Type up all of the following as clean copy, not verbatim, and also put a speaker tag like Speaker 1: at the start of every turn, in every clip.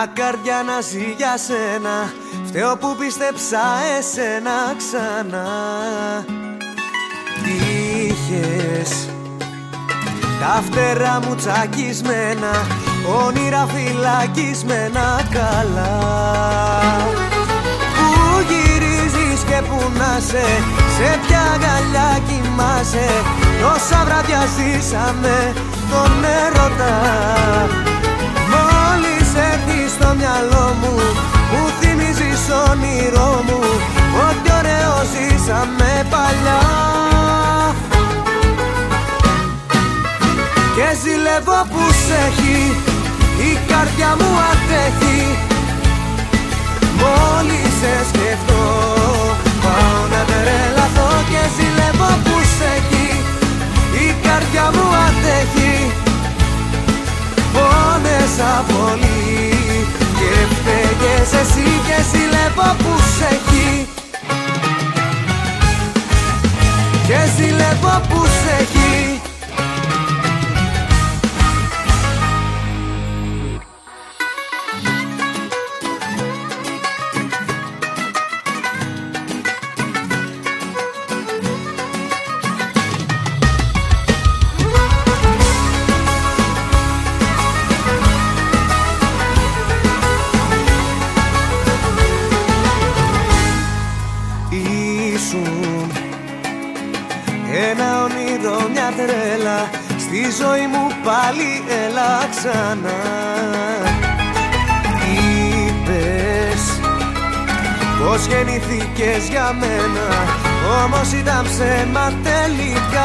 Speaker 1: Μια καρδιά να ζει για σένα, φταίω που πίστεψα εσένα ξανά. Είχες τα φτερά μου τσακισμένα, όνειρα φυλακισμένα καλά. Πού γυρίζεις και πού να σε ποια αγκαλιά κοιμάσαι, τόσα βράδια ζήσαμε τον έρωτα. Μόλις έρθεις στο μυαλό μου, μου θυμίζεις όνειρό μου, ό,τι ωραίο ζήσαμε παλιά. Και ζηλεύω που σ' έχει, η καρδιά μου αντέχει. Μόλις σε σκεφτώ, πάω να τρελαθώ. Και ζηλεύω που σ' έχει, η καρδιά μου αντέχει. Πόνεσα πολύ και φταίγες εσύ. Και ζηλεύω που σ' έχει, και ζηλεύω που σ' έχει. Ένα όνειρο, μια τρέλα, στη ζωή μου πάλι έλα ξανά. Είπες πως γεννηθήκες για μένα, όμως ήταν ψέμα τελικά.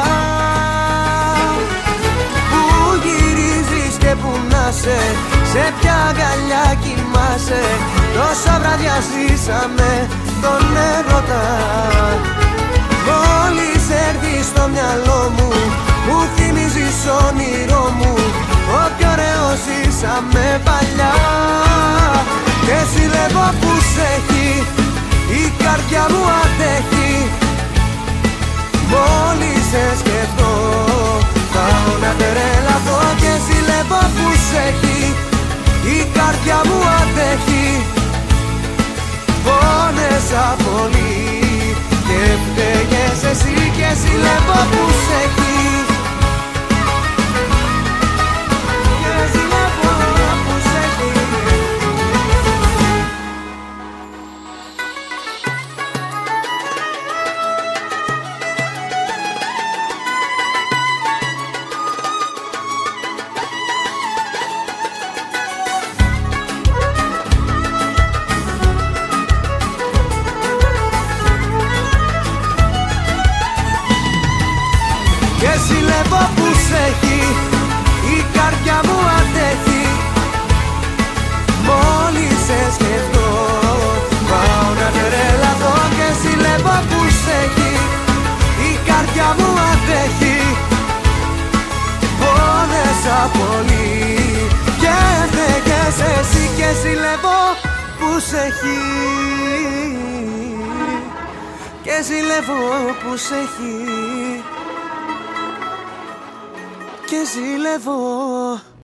Speaker 1: Πού γυρίζεις και πού να σε ποια αγκαλιά κοιμάσαι, τόσα βράδια ζήσαμε τον έρωτα. Μόλις έρθεις στο μυαλό μου, μου θυμίζεις όνειρό μου, ό,τι ωραίο ζήσαμε παλιά. Και ζηλεύω που σ' έχει, η καρδιά μου αντέχει. Μόλις σε σκεφτώ, πάω να τρελαθώ. Και ζηλεύω που σ' έχει, η καρδιά μου αντέχει. Πόνεσα πολύ και φταίγες εσύ. Και ζηλεύω που σ' έχει, και ζηλεύω που σ' έχει. Και ζηλεύω που σ' έχει, η καρδιά μου αντέχει. Μόλις σε σκεφτώ, πάω να τρελαθώ. Και ζηλεύω που σ' έχει, η καρδιά μου αντέχει. Πόνεσα πολύ και φταίγες εσύ. Και ζηλεύω που σ' έχει, και ζηλεύω που σ' έχει, και ζηλεύω.